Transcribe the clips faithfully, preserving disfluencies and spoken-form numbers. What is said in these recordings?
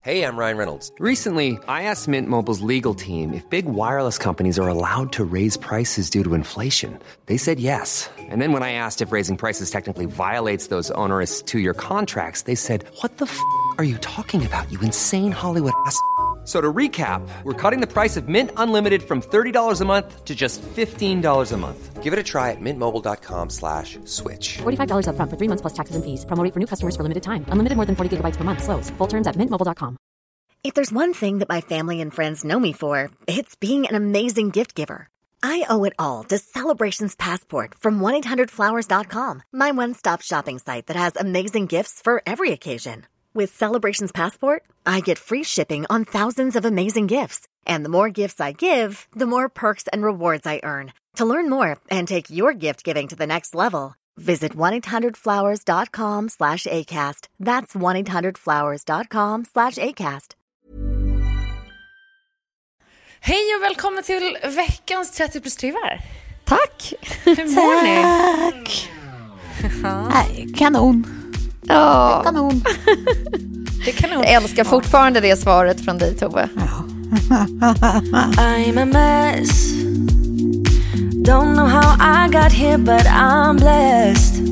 Hey, I'm Ryan Reynolds. Recently, I asked Mint Mobile's legal team if big wireless companies are allowed to raise prices due to inflation. They said yes. And then when I asked if raising prices technically violates those onerous two-year contracts, they said, "What the f*** are you talking about, you insane Hollywood ass?" So to recap, we're cutting the price of Mint Unlimited from thirty dollars a month to just fifteen dollars a month. Give it a try at mintmobile.com slash switch. forty-five dollars up front for three months plus taxes and fees. Promo rate for new customers for limited time. Unlimited more than forty gigabytes per month. Slows full terms at mint mobile dot com. If there's one thing that my family and friends know me for, it's being an amazing gift giver. I owe it all to Celebrations Passport from one eight hundred flowers dot com, my one-stop shopping site that has amazing gifts for every occasion. With Celebrations Passport, I get free shipping on thousands of amazing gifts. And the more gifts I give, the more perks and rewards I earn. To learn more and take your gift giving to the next level, visit one eight hundred flowers dot com slash ACAST. That's one eight hundred flowers dot com slash ACAST. Hej och välkommen till veckans trettio plus trivar. Tack. Hur mår ni? Tack. Nej, kanon. Ja. Kanon. Det är kanon. Jag älskar fortfarande det svaret från dig, Tove. Ja. I'm a mess. Don't know how I got here, but I'm blessed.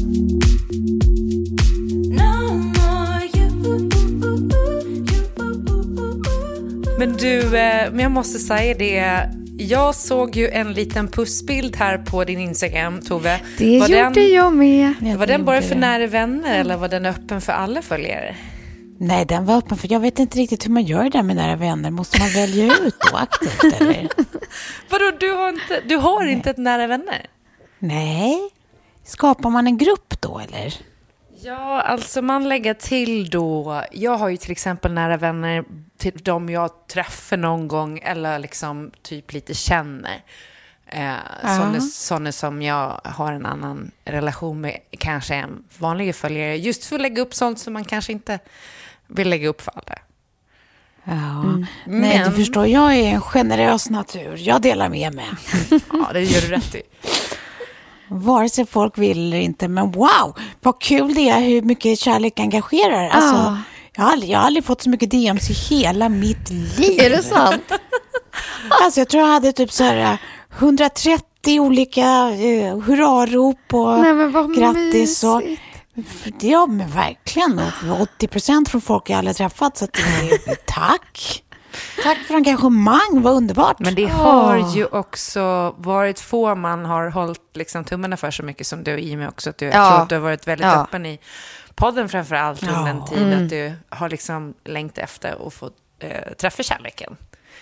No more you. Men du, men jag måste säga det. Jag såg ju en liten pussbild här på din Instagram, Tove. Det var gjorde den, jag med. Jag var den bara för nära vänner eller var den öppen för alla följare? Nej, den var öppen för jag vet inte riktigt hur man gör det med nära vänner. Måste man välja ut då aktivt eller? Vadå, du har inte, du har inte ett nära vänner? Nej. Skapar man en grupp då eller? Ja, alltså man lägger till då. Jag har ju till exempel nära vänner till de jag träffar någon gång eller liksom typ lite känner. Eh, sådana, sådana som jag har en annan relation med, kanske en vanlig följare. Just för att lägga upp sånt som man kanske inte vill lägga upp för alla. Ja, mm. Nej, men... du förstår, jag är en generös natur. Jag delar med mig. Ja, det gör du rätt i. Vare sig folk vill eller inte, men wow, vad kul det är hur mycket kärlek engagerar. Alltså, ah. jag, har aldrig, jag har aldrig fått så mycket D M:s i hela mitt liv. Är det sant? Alltså jag tror jag hade typ så här hundratrettio olika uh, hurrarop och nej, men vad grattis och ja, men verkligen och åttio procent från folk jag aldrig träffat, så att det, tack. Tack för engagemang, vad underbart. Men det har oh. ju också varit få man har hållit liksom tummarna för så mycket som du i mig också. Att du, ja. Jag tror att du har varit väldigt ja. öppen i podden framförallt under ja. en tid. Mm. Att du har liksom längt efter och fått äh, träffa kärleken.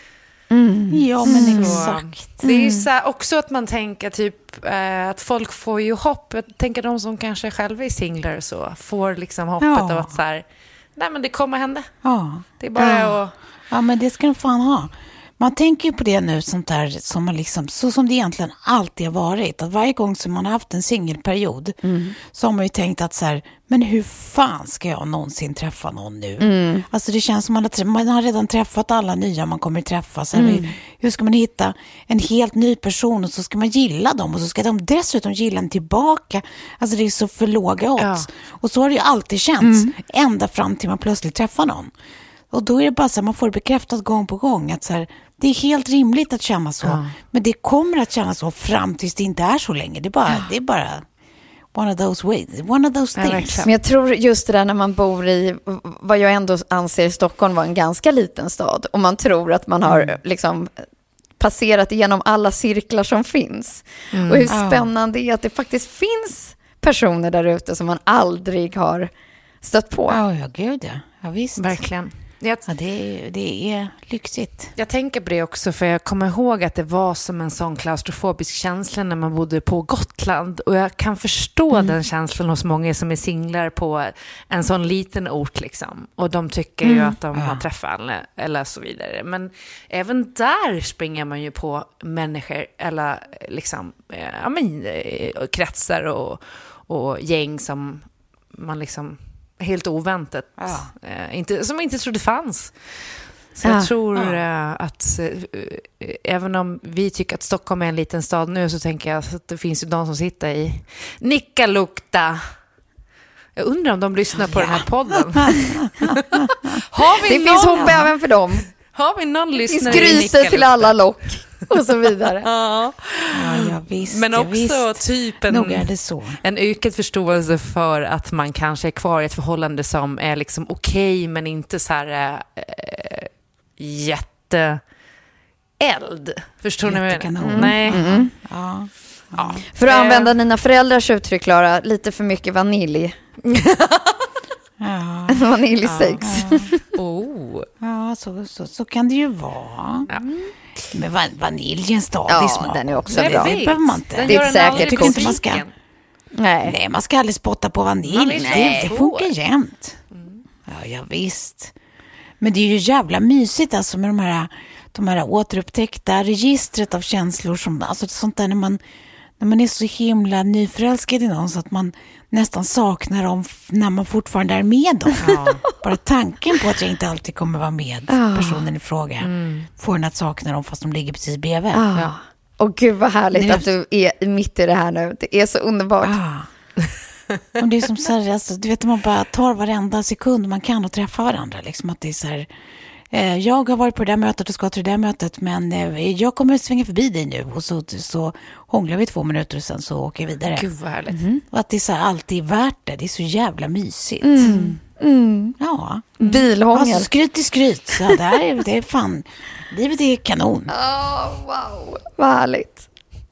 Mm. Ja, men mm. exakt. Det är ju så här också att man tänker typ äh, att folk får ju hopp. Jag tänker de som kanske själva är singlar och så får liksom hoppet ja. av att så här, nej men det kommer hända. Ja. Det är bara ja. att... Ja, men det ska de fan ha. Man tänker ju på det nu sånt där som man liksom, så som det egentligen alltid har varit. Att varje gång som man har haft en singelperiod mm. så har man ju tänkt att så här, men hur fan ska jag någonsin träffa någon nu? Mm. Alltså det känns som man har, man har redan träffat alla nya man kommer att träffa. Så mm. hur, hur ska man hitta en helt ny person och så ska man gilla dem och så ska de dessutom gilla en tillbaka. Alltså det är så för låga odds. Ja. Och så har det ju alltid känts mm. ända fram till man plötsligt träffar någon. Och då är det bara så att man får bekräftat gång på gång att så här, det är helt rimligt att känna så. Ja. Men det kommer att känna så fram tills det inte är så länge. Det är bara, ja. det är bara one of those ways, one of those things. Ja, men jag tror just det där när man bor i vad jag ändå anser Stockholm var en ganska liten stad. Och man tror att man har mm. liksom passerat igenom alla cirklar som finns. Mm. Och hur spännande det är att det faktiskt finns personer där ute som man aldrig har stött på. Ja, ja gud ja. Ja visst. Verkligen. Jag, ja, det, är, det är lyxigt. Jag tänker på det också för jag kommer ihåg att det var som en sån klaustrofobisk känsla när man bodde på Gotland. Och jag kan förstå mm. den känslan hos många som är singlar på en sån liten ort liksom. Och de tycker mm. ju att de ja. har träffat alla eller så vidare. Men även där springer man ju på människor eller liksom ja, men, kretsar och, och gäng som man liksom helt oväntat ja. eh, inte, som inte trodde fanns. Så ja. jag tror ja. eh, att eh, även om vi tycker att Stockholm är en liten stad nu så tänker jag att det finns ju de som sitter i Nikkaluokta. Jag undrar om de lyssnar på ja. den här podden. Har vi det någon... finns hopp även för dem. Har vi någon lyssnare i skryter till alla lock och så vidare. Ja. Ja, ja, visst, men också ja, typ en, nog är det så. En ökad förståelse för att man kanske är kvar i ett förhållande som är liksom okej, men inte så här äh, jätte eld. Förstår ni vad jag menar? Mm. Nej. Mm. Ja. Ja. För att använda dina föräldrars uttryck, Klara, lite för mycket vanilj. Ja. Vaniljsex. Ja, ja. Oh. Ja, så, så, så kan det ju vara. Ja. Men van, vanilj är en stadig ja, smak. den är också det bra. Det behöver man inte. Det är ett säkert kort. Inte man ska, nej. nej, man ska aldrig spotta på vanilj. Nej. Det, det funkar jämt. Mm. Ja, ja, visst. Men det är ju jävla mysigt alltså med de här, de här återupptäckta registret av känslor. Som, alltså sånt där när man, när man är så himla nyförälskad i någon så att man nästan saknar dem när man fortfarande är med dem. Ja. Bara tanken på att jag inte alltid kommer vara med personen i fråga mm. får en att sakna dem fast de ligger precis bredvid. Ah. Ja. Och gud vad härligt det... att du är mitt i det här nu. Det är så underbart. Ah. Och det är som så här, alltså, du vet, man bara tar varenda sekund man kan och träffa varandra. Liksom att det är så här, eh, jag har varit på det där mötet och ska till det där mötet, men eh, jag kommer att svänga förbi dig nu. Och så, så hånglar vi två minuter och sen så åker jag vidare. Gud vad härligt. Mm. Och att det är så här, alltid värt det. Det är så jävla mysigt. Mm. Mm. Ja. Mm. Bilhångel. Alltså, skryt i skryt. Så där, det är fan, livet är kanon. Oh, wow, vad härligt.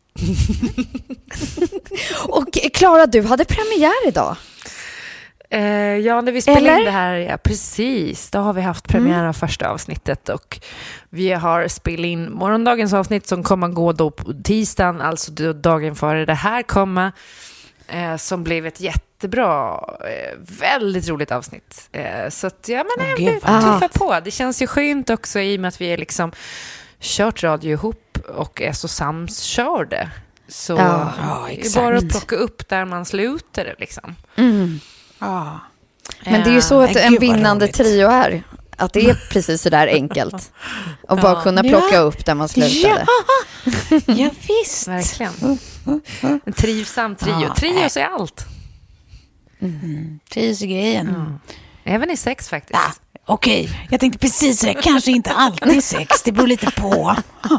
Och Klara, du hade premiär idag. Eh, ja, när vi spelade Eller? in det här, ja, precis, då har vi haft premiär av första avsnittet och vi har spelat in morgondagens avsnitt som kommer gå då på tisdagen, alltså då dagen före det här kommer, eh, som blev ett jättebra, eh, väldigt roligt avsnitt. Eh, så att, ja, men jag vill tuffa på. Det känns ju skönt också i och med att vi är liksom kört radio ihop och är så samskörde. Så ja, ja, det är bara att plocka upp där man slutade liksom. Mm. Ja. Men det är ju så att ja, en vinnande trio är. Att det är precis så där enkelt. Och bara kunna plocka ja. upp där man slutade. Ja, ja visst. Verkligen. En trivsam trio. Ja, Trios är allt. Mm. Trios är grejen. Mm. Även i sex faktiskt. Ja. Okej, okay. Jag tänkte precis det. Kanske inte alltid sex, det beror lite på.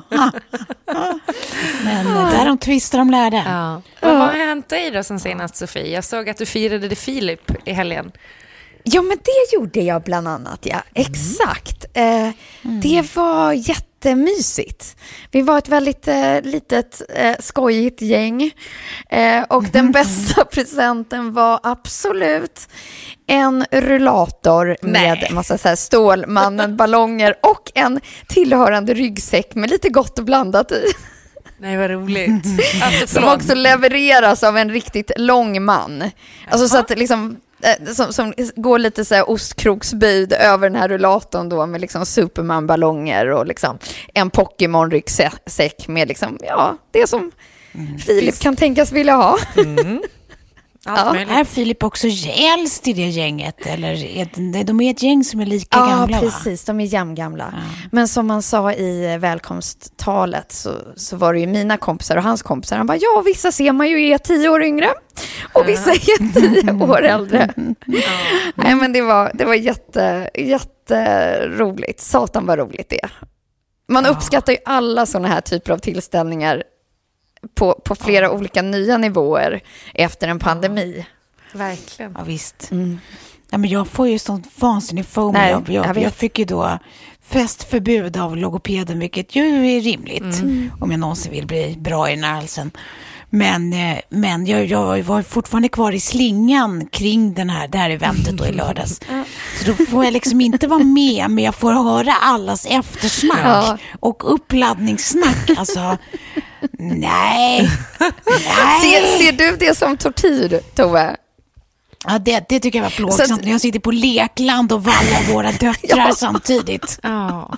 Men där de tvistar de lärde. Ja. Vad har hänt dig då sen senast, Sofie? Jag såg att du firade det Filip i helgen. Ja, men det gjorde jag bland annat, ja. Exakt. Mm. Eh, det var jättemysigt. Vi var ett väldigt eh, litet eh, skojigt gäng. Eh, och den bästa presenten var absolut en rullator med en massa så här Stålmannen ballonger och en tillhörande ryggsäck med lite gott och blandat i. Nej, vad roligt. Alltså, som också levereras av en riktigt lång man. Alltså Jaha. Så att liksom Som, som går lite så här ostkroksböjd över den här rullatorn då med liksom Superman-ballonger och liksom en Pokémon-ryggsäck med liksom, ja, det som mm. Filip Visst. kan tänkas vilja ha. Mm. Ja. Är Filip också äldst i det gänget? Eller är de är ett gäng som är lika ja, gamla? Ja, precis. De är jämngamla. Ja. Men som man sa i välkomsttalet så, så var det ju mina kompisar och hans kompisar. Han bara, ja, vissa ser man ju är tio år yngre och vissa är tio år äldre. Ja. Nej, men det var, det var jätte, jätteroligt. Satan var roligt det. Man ja. uppskattar ju alla sådana här typer av tillställningar på, på flera ja. olika nya nivåer efter en pandemi. Verkligen. Ja, visst. Mm. Ja, men jag får ju sånt vansinnigt FOMO. Jag, jag, jag fick ju då festförbud av logopeden, vilket ju är rimligt mm. om jag någonsin vill bli bra i den här halsen. Men, men jag, jag var fortfarande kvar i slingan kring den här, det här eventet då i lördags. Så då får jag liksom inte vara med, men jag får höra allas eftersnack ja. och uppladdningssnack. Alltså, nej. nej. Ser, ser du det som tortyr, Tove? Ja, det, det tycker jag var plågsamt att... när jag sitter på lekland och vallar våra döttrar ja. samtidigt. Ja,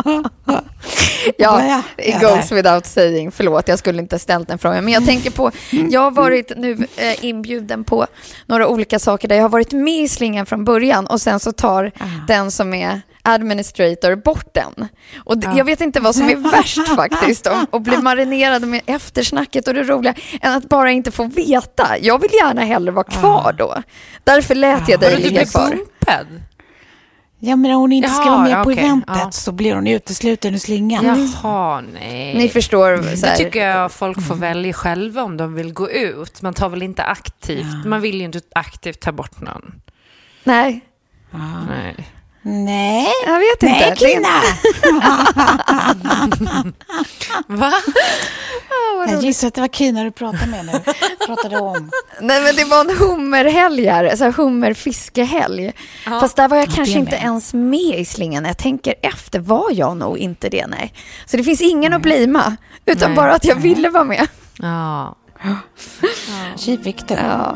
ja it goes without saying. Förlåt, jag skulle inte ställt den frågan. Men jag tänker på, jag har varit nu eh, inbjuden på några olika saker där jag har varit med i slingan från början och sen så tar uh. den som är administrator bort den. Och Ja. jag vet inte vad som är värst faktiskt, om att bli marinerad med eftersnacket och det roliga, än att bara inte få veta. Jag vill gärna hellre vara kvar då. Därför lät jag dig Men du ligga blir kvar. bumpad. Ja, men om hon inte ska Jaha, vara med ja, på okej, eventet ja. så blir hon utesluten ur slingan. Jaha, nej. Ni förstår så Det här. tycker jag folk får välja själva om de vill gå ut. Man tar väl inte aktivt. Man vill ju inte aktivt ta bort någon. Nej, Nej. Nej, jag vet inte. nej Kina! Va? Jag gissar att det var Kina du pratade med nu. Pratade om. Nej, men det var en hummerhelg här, alltså hummerfiskehelg. Ja. Fast där var jag Ja, kanske det inte med. ens med i slingan. Jag tänker efter var jag nog inte det, nej. Så det finns ingen att blima, utan Nej. bara att jag ville vara med. Ja. Tji fick du. Ja.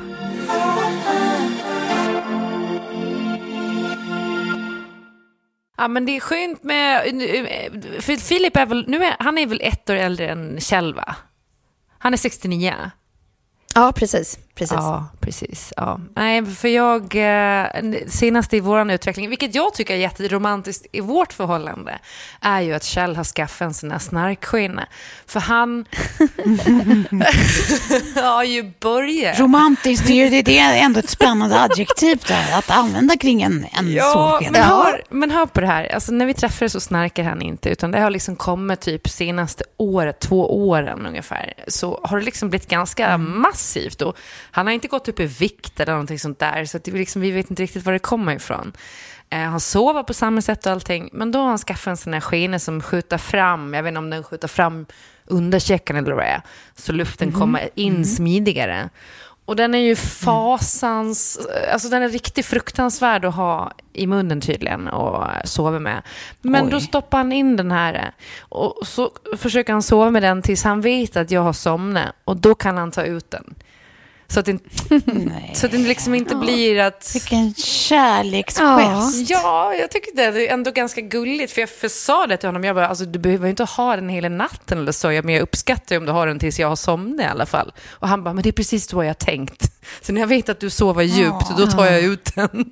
Ja, men det är skönt med... För Filip är väl... Nu är, han är väl ett år äldre än Kjell, va? Han är sextionio. Ja, precis. precis. Ja, precis. Ja. Nej, för jag... eh, Senast i våran utveckling, vilket jag tycker är jätteromantiskt i vårt förhållande, är ju att Kjell har skaffat en sån här snarkskinna. För han har ju börjat... Romantiskt, det är, ju, det är ändå ett spännande adjektiv där, att använda kring en, en Ja, solsken. men hör, men hör på det här. Alltså, när vi träffades så snarkar han inte, utan det har liksom kommit typ senaste året, två åren ungefär. Så har det liksom blivit ganska Mm. massivt. Och han har inte gått upp i vikt eller någonting sånt där, så att det liksom, vi vet inte riktigt var det kommer ifrån. Eh, han sover på samma sätt och allting, men då har han skaffat en sån här skena som skjuter fram, jag vet inte om den skjuter fram underkäken eller vad det är, så luften Mm. kommer in smidigare. Och den är ju fasans... Alltså den är riktigt fruktansvärd att ha i munnen tydligen och sova med. Men Oj. då stoppar han in den här och så försöker han sova med den tills han vet att jag har somnat. Och då kan han ta ut den. Så att det, Nej. så att det liksom inte blir att... Vilken kärleksgest. Ja, jag tycker det är ändå ganska gulligt. För jag försa det till honom. Jag bara, alltså, du behöver inte ha den hela natten eller så. Men jag uppskattar om du har den tills jag har somnat i alla fall. Och han bara, men det är precis så jag har tänkt. Så när jag vet att du sover djupt, då tar jag ut den.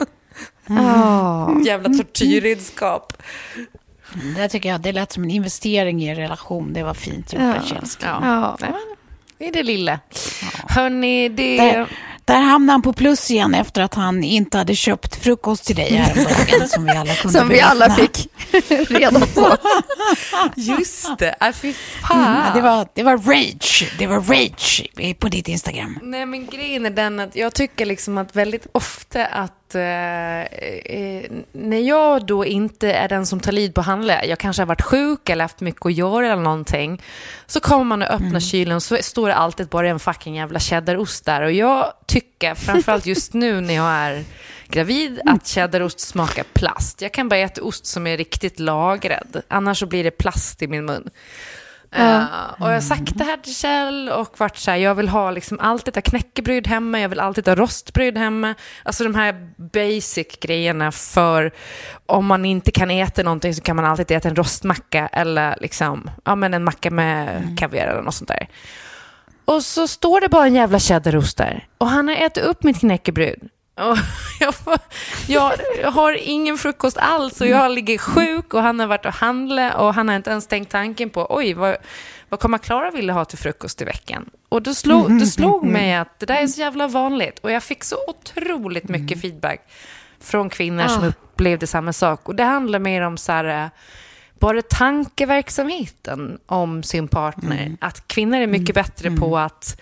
Oh. Jävla tortyrredskap. Det tycker jag, det lät som en investering i en relation. Det var fint gjort, Ja. Kjellska. Ja. Ja. Nej, men det är det lilla. Hörrni, det... Där, där hamnade han på plus igen efter att han inte hade köpt frukost till dig häromdagen som vi alla kunde Som vi alla bevittna. fick reda på. Just det, äh, fy fan. Mm, det, var, det var rage. Det var rage på ditt Instagram. Nej, men grejen är den att jag tycker liksom att väldigt ofta att eh, eh, när jag då inte är den som tar lid på handla, jag kanske har varit sjuk eller haft mycket att göra eller någonting, så kommer man och öppnar mm. kylen, så står det alltid bara en fucking jävla cheddarost där. Och jag tycker, framförallt just nu när jag är gravid, att cheddarost smakar plast. Jag kan bara äta ost som är riktigt lagrad, annars så blir det plast i min mun. Uh, och jag har sagt det här till Kjell och varit så här, jag vill ha liksom alltid ha knäckebröd hemma, jag vill alltid ha rostbröd hemma, alltså de här basic grejerna, för om man inte kan äta någonting så kan man alltid äta en rostmacka eller liksom, ja, men en macka med mm. kaviar eller något sånt där. Och så står det bara en jävla cheddarost där och han har ätit upp mitt knäckebröd. Och jag, får, jag, jag har ingen frukost alls och jag ligger sjuk och han har varit och handlat och han har inte ens tänkt tanken på oj, vad, vad kommer Klara vilja ha till frukost i veckan? Och då slog, det slog mig att det där är så jävla vanligt och jag fick så otroligt mycket feedback från kvinnor som upplevde samma sak. Och det handlar mer om så här, bara tankeverksamheten om sin partner. Mm. Att kvinnor är mycket bättre mm. på att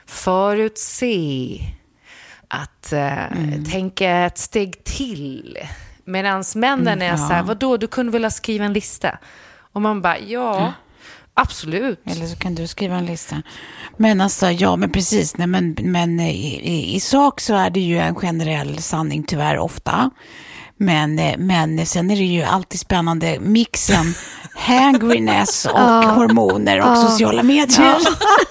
förutse, att uh, mm. tänka ett steg till. Medan männen mm, är ja. så här, vadå, du kunde väl ha skrivit en lista? Och man bara, ja, ja, absolut. Eller så kan du skriva en lista. Men alltså, ja, men precis. Nej, men men i, i, i sak så är det ju en generell sanning tyvärr ofta. Men, men sen är det ju alltid spännande mixen hangriness och ja. hormoner och ja. sociala medier. Ja.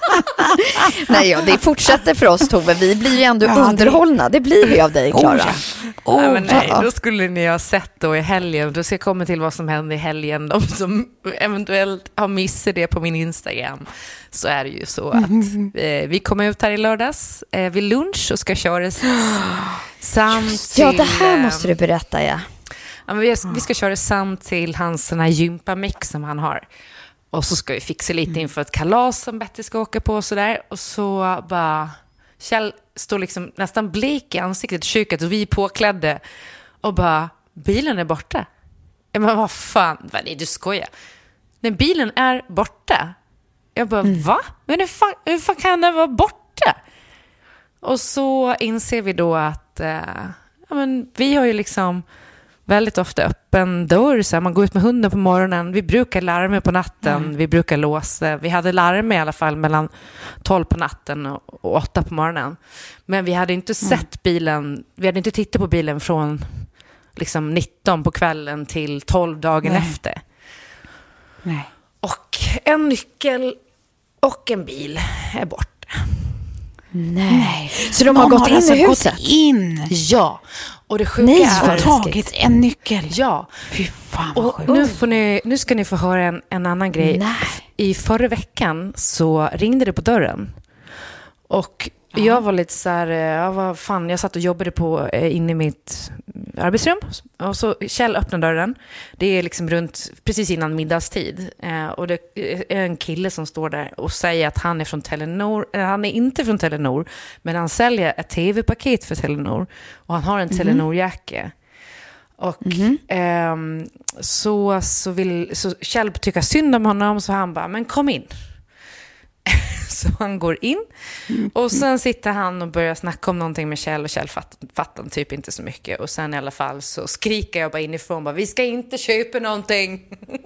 Nej, ja, det fortsätter för oss, Tove. Vi blir ju ändå ja, underhållna. Det blir vi av dig, Klara. Oh, ja. oh, nej, men nej, ja. då skulle ni ha sett då i helgen. Då ska jag komma till vad som hände i helgen. De som eventuellt har missat det på min Instagram. Så är det ju så att eh, vi kommer ut här i lördags eh, vid lunch och ska köra samt till... Ja, det här måste du berätta, ja. Ja, men vi, vi ska köra Sam till hans sån här gympamix som han har. Och så ska vi fixa lite mm. inför ett kalas som Betty ska åka på och sådär. Och så bara... Kjell står liksom nästan blek i ansiktet i köket och vi är påklädde. Och bara, bilen är borta. Jag bara, vad fan? Nej, du skojar. Nej, bilen är borta. Jag bara, mm. va? Men hur fan, hur fan kan den vara borta? Och så inser vi då att eh, ja, men vi har ju liksom väldigt ofta öppen dörr. Så här, man går ut med hunden på morgonen. Vi brukar larma på natten. Mm. Vi brukar låsa. Vi hade larm i alla fall mellan tolv på natten och, och åtta på morgonen. Men vi hade inte sett mm. bilen. Vi hade inte tittat på bilen från liksom nitton på kvällen till tolv dagen Nej. efter. Nej. Och en nyckel och en bil är borta. Nej. Så de har gått in alltså i huset? Gått in. Ja. Och det sjuka Nej, är... har tagit en nyckel. Ja. Fy fan vad och sjukt. nu, får ni, nu ska ni få höra en, en annan grej. Nej. I förra veckan så ringde det på dörren. Och ja. jag var lite så här... Ja, vad fan, jag satt och jobbade på inne i mitt arbetsrum. Och så Kjell öppnade dörren. Det är liksom runt precis innan middagstid. Eh, och det är en kille som står där och säger att han är från Telenor. Eh, han är inte från Telenor, men han säljer ett tv-paket för Telenor. Och han har en mm. Telenor-jacka. Och mm. eh, så, så vill så Kjell tycka synd om honom, så han bara, men kom in. Så han går in och sen sitter han och börjar snacka om någonting med Kjell och Kjell fattar, fattar typ inte så mycket. Och sen i alla fall så skriker jag bara inifrån, bara, vi ska inte köpa någonting.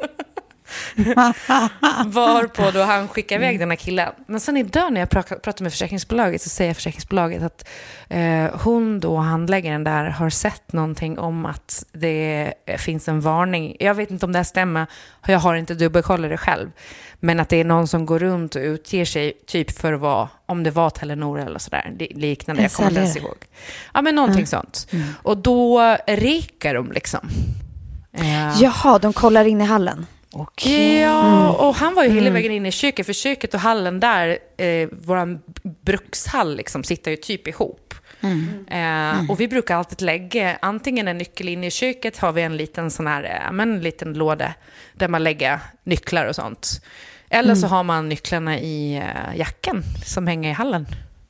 Varpå då han skickar iväg den här killen. Men sen idag när jag pratar med försäkringsbolaget så säger försäkringsbolaget att eh, hon då, handläggaren där, har sett någonting om att det finns en varning. Jag vet inte om det här stämmer, jag har inte dubbelkollat det själv. Men att det är någon som går runt och utger sig typ för att vara, om det var Telenor eller sådär, liknande, jag kommer inte ens ihåg. Ja, men någonting mm. sånt. Mm. Och då rekar de liksom. Eh. Jaha, de kollar in i hallen. Okay. Ja, och han var ju hela vägen in i köket, för köket och hallen där, eh, våran brukshall liksom, sitter ju typ ihop. Mm. Eh, mm. Och vi brukar alltid lägga antingen en nyckel in i köket, har vi en liten sån här, eh, men en liten låda där man lägger nycklar och sånt. Eller mm. så har man nycklarna i eh, jackan som hänger i hallen.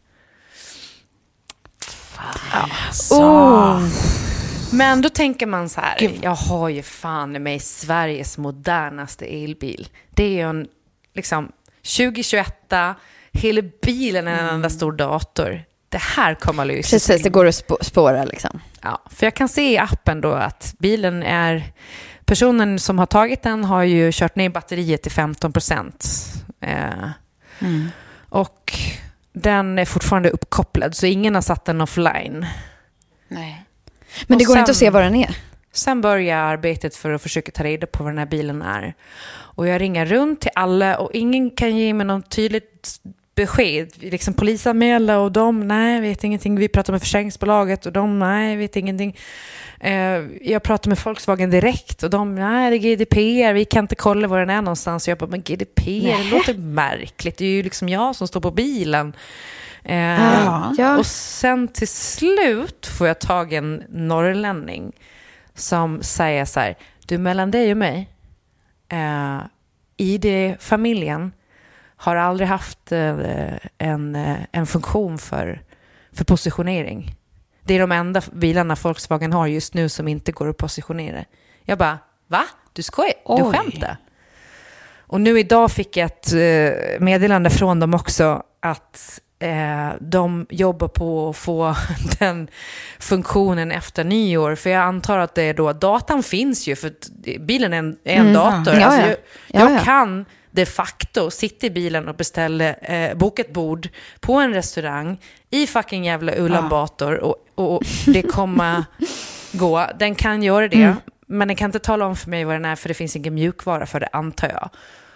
Fan, ja. oh. Men då tänker man så här, Gud. jag har ju fan med Sveriges modernaste elbil. Det är ju en liksom tjugo tjugoett, hela bilen är en mm. enda stor dator. Det här kommer att lösa. Precis, det går att spå- spåra liksom. Ja, för jag kan se i appen då att bilen är, personen som har tagit den har ju kört ner batteriet till femton procent. Eh, mm. Och den är fortfarande uppkopplad, så ingen har satt den offline. Nej. Men det går sen, inte att se vad den är. Sen börjar arbetet för att försöka ta reda på vad den här bilen är. Och jag ringer runt till alla och ingen kan ge mig något tydligt besked. Liksom polisanmäla och de, nej, vet ingenting. Vi pratar med försäkringsbolaget och de, nej, vet ingenting. Eh, jag pratar med Volkswagen direkt och de, nej, det är G D P R. Vi kan inte kolla var den är någonstans. Jag bara, men G D P R, det låter märkligt. Det är ju liksom jag som står på bilen. Eh, ah, ja. Och sen till slut får jag tag i en norrlänning som säger så här, du, mellan dig och mig, eh, I D-familjen har aldrig haft eh, en, en funktion för, för positionering. Det är de enda bilarna Volkswagen har just nu som inte går att positionera. Jag bara, va? Du skojar? Du skämtar? Och nu idag fick jag ett eh, meddelande från dem också att Eh, de jobbar på att få den funktionen efter nyår. För jag antar att det är då, datan finns ju, för bilen är en, är en mm, dator. ja, alltså, ja. jag Ja, jag ja. kan de facto sitta i bilen och beställa, eh, boka ett bord på en restaurang i fucking jävla Ulan Bator och, och det kommer gå. Den kan göra det, mm. men den kan inte tala om för mig vad den är, för det finns ingen mjukvara för det, antar jag.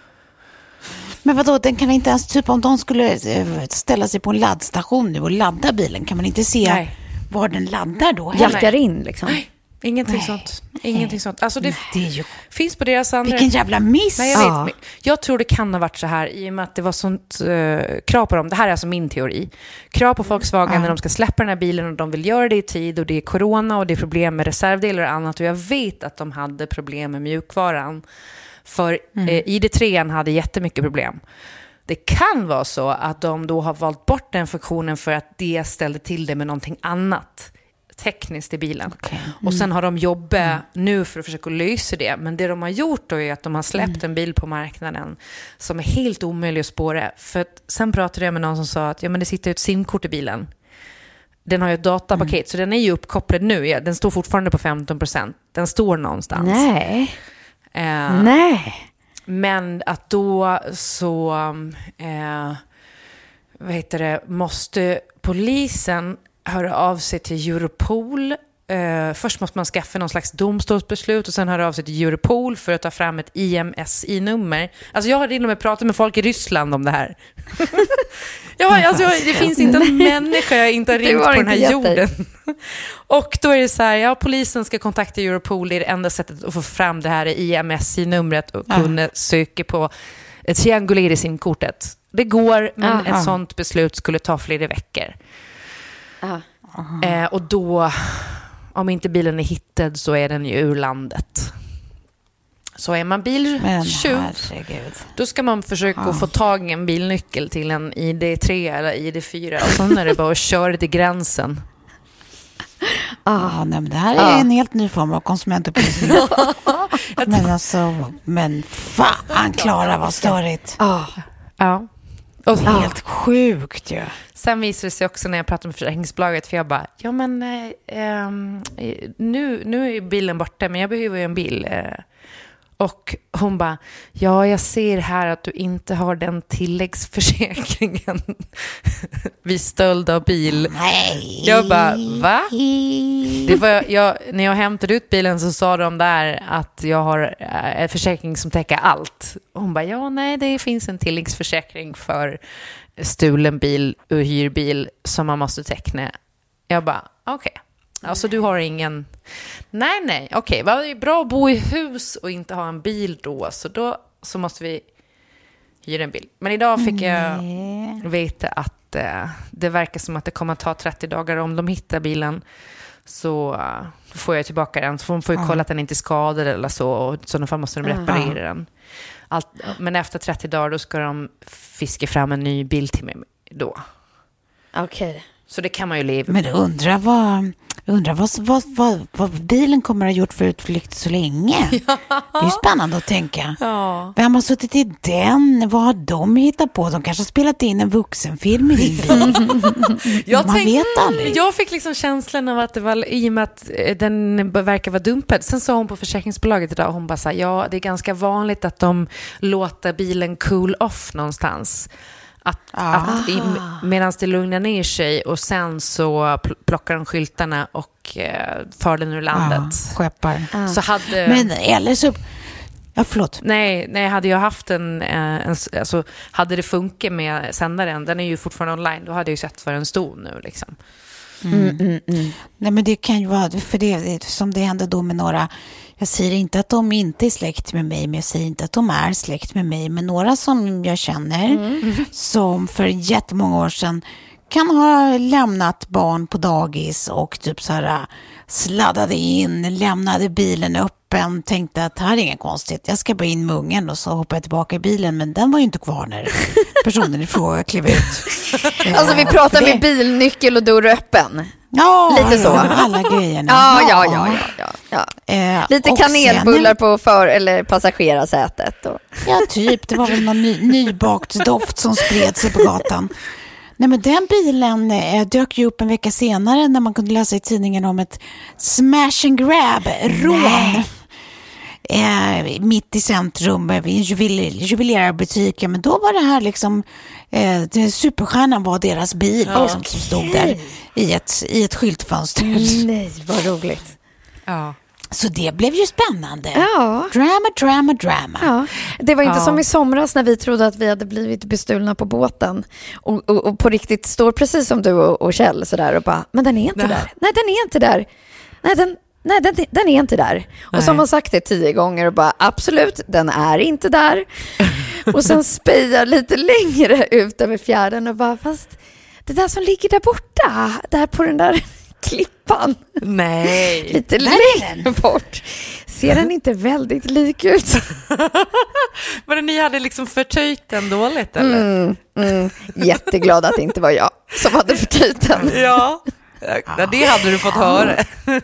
Men vadå, den kan inte ens, typ om de skulle ställa sig på en laddstation nu och ladda bilen, kan man inte se Nej. var den laddar då? Jackar in liksom. Nej. Ingenting Nej. sånt. Ingenting sånt. Alltså det, det är ju... finns på deras andra... Vilken jävla miss! Nej, jag, vet, Ja. men jag tror det kan ha varit så här i och med att det var sånt uh, krav på dem. Det här är alltså min teori. Krav på Volkswagen Ja. när de ska släppa den här bilen och de vill göra det i tid och det är corona och det är problem med reservdelar och annat. Och jag vet att de hade problem med mjukvaran. För Mm. eh, I D tre hade jättemycket problem. Det kan vara så att de då har valt bort den funktionen för att det ställde till det med någonting annat tekniskt i bilen. Okay. Mm. Och sen har de jobbat mm. nu för att försöka lösa det. Men det de har gjort då är att de har släppt mm. en bil på marknaden som är helt omöjlig att spåra. För att, sen pratade jag med någon som sa att ja, men det sitter ett simkort i bilen. Den har ju ett datapaket mm. så den är ju uppkopplad nu. Ja, den står fortfarande på femton procent. Den står någonstans. Nej. Eh, Nej. Men att då så eh, vad heter det, måste polisen höra av sig till Europol. Uh, först måste man skaffa någon slags domstolsbeslut och sen höra av sig till Europol för att ta fram ett I M S I-nummer. Alltså jag har till och med pratat med folk i Ryssland om det här. ja, alltså, det finns inte en människa jag inte har ringt på den här jorden. Och då är det så här, ja, polisen ska kontakta Europol. Det är det enda sättet att få fram det här I M S I-numret och ja. kunna söka på ett triangulera simkortet. Det går, men Aha. ett sånt beslut skulle ta flera veckor. Eh, och då, om inte bilen är hittad så är den ju ur landet. Så är man biltjuv, då ska man försöka ja. få tag i en bilnyckel till en I D tre eller I D fyra. Och sen är det bara att köra till gränsen. Ah, nej, men det här är ah. en helt ny form av konsumentupplysning. men alltså, men fan Klara, vad störigt. Ah. Ja. Och helt ah. sjukt ju. Ja. Sen visade det sig också när jag pratade med försäkringsbolaget, för jag bara, ja men eh, nu, nu är bilen borta, men jag behöver ju en bil. Eh. Och hon bara, ja jag ser här att du inte har den tilläggsförsäkringen vid stöld av bil. Nej. Jag bara, va? Det var, jag, när jag hämtade ut bilen så sa de där att jag har en försäkring som täcker allt. Och hon bara, ja nej det finns en tilläggsförsäkring för stulen bil och hyrbil som man måste teckna. Jag bara, okej. Okay. Alltså du har ingen... Nej, nej. Okej, okay. Det är bra att bo i hus och inte ha en bil då. Så då så måste vi hyra en bil. Men idag fick jag nej. veta att eh, det verkar som att det kommer att ta trettio dagar om de hittar bilen. Så uh, får jag tillbaka den. Så får jag kolla att den inte är skadad eller så. Och i sådana fall måste de reparera uh-huh. den. Allt, men efter trettio dagar då ska de fiska fram en ny bil till mig då. Okej. Okay. Så det kan man ju leva. Men undrar vad, undrar vad, vad, vad, vad bilen kommer att ha gjort för utflykt så länge. Ja. Det är ju spännande att tänka. Ja. Vem har suttit i den? Vad har de hittat på? De kanske har spelat in en vuxenfilm i din bil. jag Man tänk, vet aldrig. Jag fick liksom känslan av att det var i och med att den verkar vara dumpad. Sen sa hon på försäkringsbolaget idag, hon bara sa, ja det är ganska vanligt att de låter bilen cool off någonstans. Att, att medan det lugnar ner sig och sen så plockar de skyltarna och eh, för den ur landet. Ja, skeppar. Ah. Så hade, men eller så... Ja, förlåt. Nej, nej, hade jag haft en, en... Alltså, hade det funkat med sändaren, den är ju fortfarande online, då hade jag ju sett för en stod nu liksom. Mm. Mm, mm, mm. Nej, men det kan ju vara för det som det hände då med några. Jag säger inte att de inte är släkt med mig, men jag säger inte att de är släkt med mig, men några som jag känner mm. som för jättemånga år sedan kan ha lämnat barn på dagis och typ så här sladdade in, lämnade bilen öppen, tänkte att det här är inget konstigt, jag ska bara in med ungen, och så hoppade jag tillbaka i bilen, men den var ju inte kvar när personen i fråga klev ut. Alltså vi pratar det... med bilnyckel och dörr öppen. Ja, lite så. Alla grejerna. Ja, ja, ja, ja, ja, ja. Eh, lite kanelbullar sen... på för eller passagerarsätet. Och... Ja, typ. Det var väl någon ny, nybakt doft som spred sig på gatan. Nej, men den bilen eh, dök ju upp en vecka senare när man kunde läsa i tidningen om ett smash and grab rån. Eh, mitt i centrum vid en juveler, juvelerarbutik. Men då var det här liksom eh, det, superstjärnan var deras bil ja. liksom, som stod där i ett, i ett skyltfönster. Nej, vad roligt. Ja. Så det blev ju spännande. Ja. Drama, drama, drama. Ja. Det var inte ja. som i somras när vi trodde att vi hade blivit bestulna på båten. Och, och, och på riktigt står precis som du och, och Kjell sådär och bara, men den är inte ja. där. Nej, den är inte där. Nej, den, nej den, den är inte där. Och Nej. så har man sagt det tio gånger och bara absolut, den är inte där. Och sen spejar lite längre ut över fjärden och bara fast det där som ligger där borta, där på den där klippan. Nej. Lite längre bort. Ser den inte väldigt lik ut? Var det ni hade liksom förtöjt den dåligt eller? Mm, mm. Jätteglad att det inte var jag som hade förtöjt den. Ja. Ja, det hade du fått höra.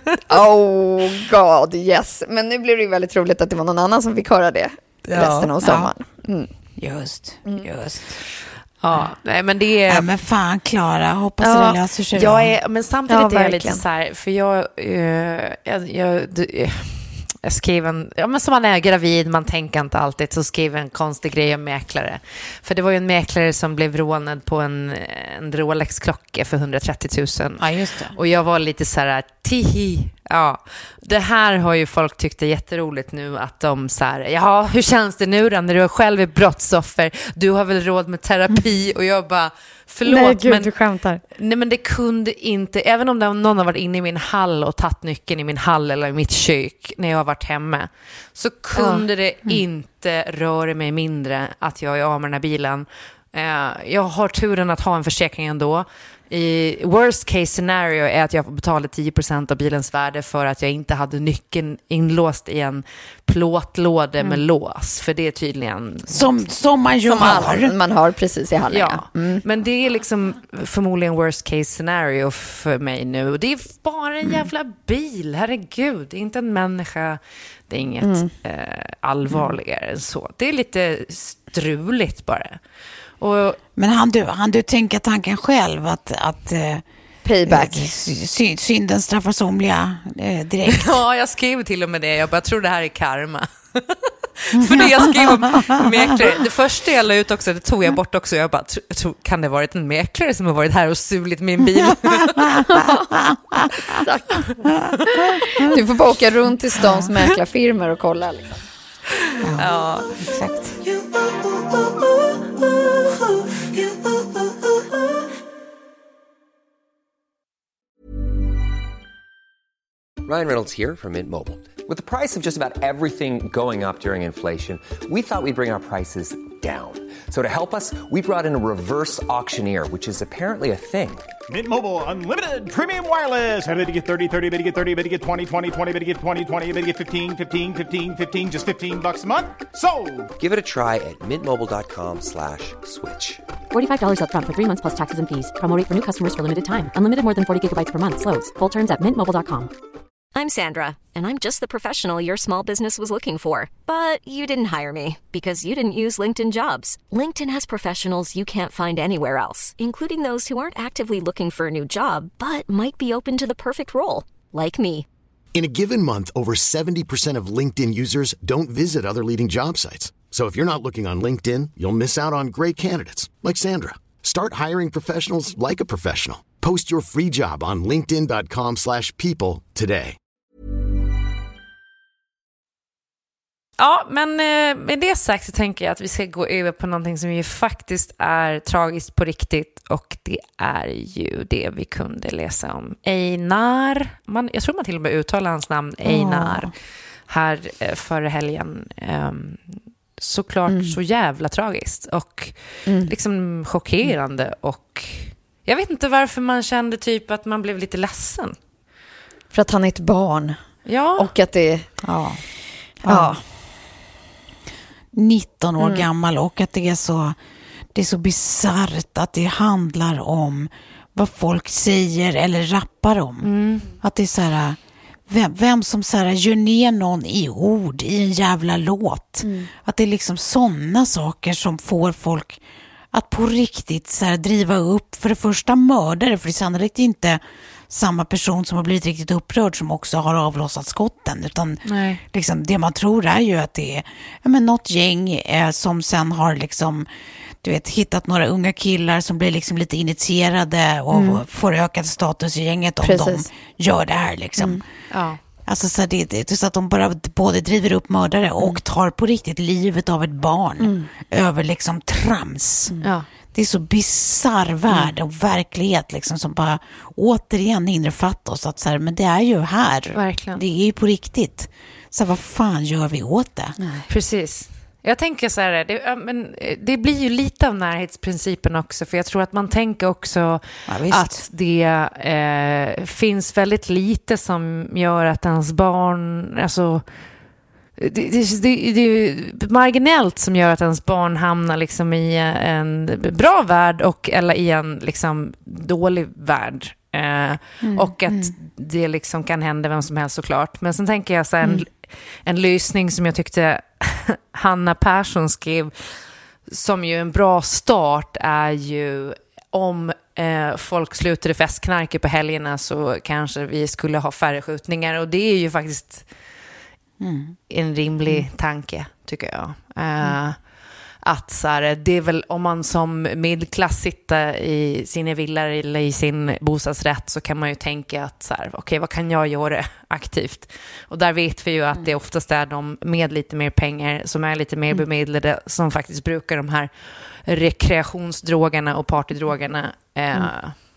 Oh god, yes. Men nu blir det ju väldigt roligt att det var någon annan som fick höra det Ja. resten av sommaren. Mm. Just, just. Ja, nej men det är... Ja, men fan Klara, hoppas Ja, det löser sig. jag är, men samtidigt Ja, är jag lite verkligen. så här, för jag, eh, jag, jag, du- jag skrev en, ja men som man är gravid, man tänker inte alltid, så skrev jag en konstig grej om mäklare. För det var ju en mäklare som blev rånad på en, en Rolex-klocka för hundratrettio tusen. Ja, just det. Och jag var lite så här, tihi, ja. Det här har ju folk tyckt är jätteroligt nu, att de så här, ja, hur känns det nu då när du själv är brottsoffer? Du har väl råd med terapi? Och jag bara, förlåt, Nej, gud, men du skämtar. nej, men det kunde inte, även om det, någon har varit inne i min hall och tagit nyckeln i min hall eller i mitt kök när jag har varit hemma, så kunde det inte röra mig mindre att jag är av med den här bilen. Eh, jag har turen att ha en försäkring ändå. I worst case scenario är att jag får betala tio procent av bilens värde för att jag inte hade nyckeln inlåst i en plåtlåda med lås, för det är tydligen Som, som man ju Som har. all, man har precis i hallen. ja. Mm. Men det är liksom förmodligen worst case scenario för mig nu. Och det är bara en jävla bil, herregud. Det är inte en människa. Det är inget Mm. eh, allvarligare än så. Det är lite struligt bara. Och Men han du, han du tänka tanken själv att, att eh, Payback. sy, synden straffar somliga eh, direkt. ja, jag skrev till och med det. Jag bara tror det här är karma. För det jag skrev om mäklare, det första jag la ut också, det tog jag bort också. Jag bara, tro, tro, kan det ha varit en mäklare som har varit här och stulit min bil? Du får bara åka runt till stans mäklarfirmor och kolla. Liksom. Ja. Exakt. Ryan Reynolds here from Mint Mobile. With the price of just about everything going up during inflation, we thought we'd bring our prices down. So to help us, we brought in a reverse auctioneer, which is apparently a thing. Mint Mobile Unlimited Premium Wireless. How to get thirty, thirty, how to get thirty, how to get twenty, twenty, twenty, how to get twenty, twenty, how to get fifteen, fifteen, fifteen, fifteen, just fifteen bucks a month? Sold! Give it a try at mintmobile.com slash switch. forty-five dollars up front for three months plus taxes and fees. Promo rate for new customers for limited time. Unlimited more than forty gigabytes per month. Slows full terms at mint mobile dot com. I'm Sandra, and I'm just the professional your small business was looking for. But you didn't hire me because you didn't use LinkedIn Jobs. LinkedIn has professionals you can't find anywhere else, including those who aren't actively looking for a new job, but might be open to the perfect role, like me. In a given month, over seventy percent of LinkedIn users don't visit other leading job sites. So if you're not looking on LinkedIn, you'll miss out on great candidates like Sandra. Start hiring professionals like a professional. Post your free job on linkedin dot com slash people today. Ja, men eh, med det sagt så tänker jag att vi ska gå över på någonting som ju faktiskt är tragiskt på riktigt, och det är ju det vi kunde läsa om. Einar, man, jag tror man till och med uttalar hans namn, Einar, oh. här eh, förra helgen. Eh, såklart mm. så jävla tragiskt och mm. liksom chockerande mm. och jag vet inte varför man kände typ att man blev lite ledsen. För att han är ett barn. Ja. Och att det... Ja. Ja. ja. nitton år Mm. gammal, och att det är så det är så bisarrt att det handlar om vad folk säger eller rappar om. Mm. Att det är så här, vem, vem som så här gör ner någon i ord i en jävla låt. Mm. Att det är liksom sådana saker som får folk att på riktigt så här driva upp, för det första mördare, för det är sannolikt inte samma person som har blivit riktigt upprörd som också har avlossat skotten, utan liksom, det man tror är ju att det är ja, men något gäng eh, som sen har liksom, du vet, hittat några unga killar som blir liksom lite initierade och mm. får ökad status i gänget om Precis. de gör det här liksom. Mm. Ja. Alltså så det, det är så att de bara både driver upp mördare och tar på riktigt livet av ett barn mm. över liksom trams. Mm. Ja. det är så bizarr värld och verklighet liksom, som bara återigen innefattar oss att så här, men det är ju här. Verkligen. Det är ju på riktigt. Så vad fan gör vi åt det? Nej. Precis. Jag tänker så här, det, men det blir ju lite av närhetsprincipen också, för jag tror att man tänker också ja, att det eh, finns väldigt lite som gör att ens barn, alltså det, det, det, det är marginellt som gör att ens barn hamnar liksom i en bra värld och eller i en liksom dålig värld. Eh, mm, och att mm. det liksom kan hända vem som helst såklart. Men sen tänker jag så här, en, mm. en lösning som jag tyckte Hanna Persson skrev som ju en bra start är ju om eh, folk slutade festknarka på helgerna så kanske vi skulle ha färre skjutningar, och det är ju faktiskt mm. en rimlig mm. tanke tycker jag. Eh, mm. Att så här, det är väl om man som medelklass sitter i sina villor eller i sin bostadsrätt, så kan man ju tänka att så här, okej, okay, vad kan jag göra aktivt? Och där vet vi ju att det oftast är de med lite mer pengar som är lite mer bemedlade som faktiskt brukar de här rekreationsdrogerna och partydrogerna. Eh, mm.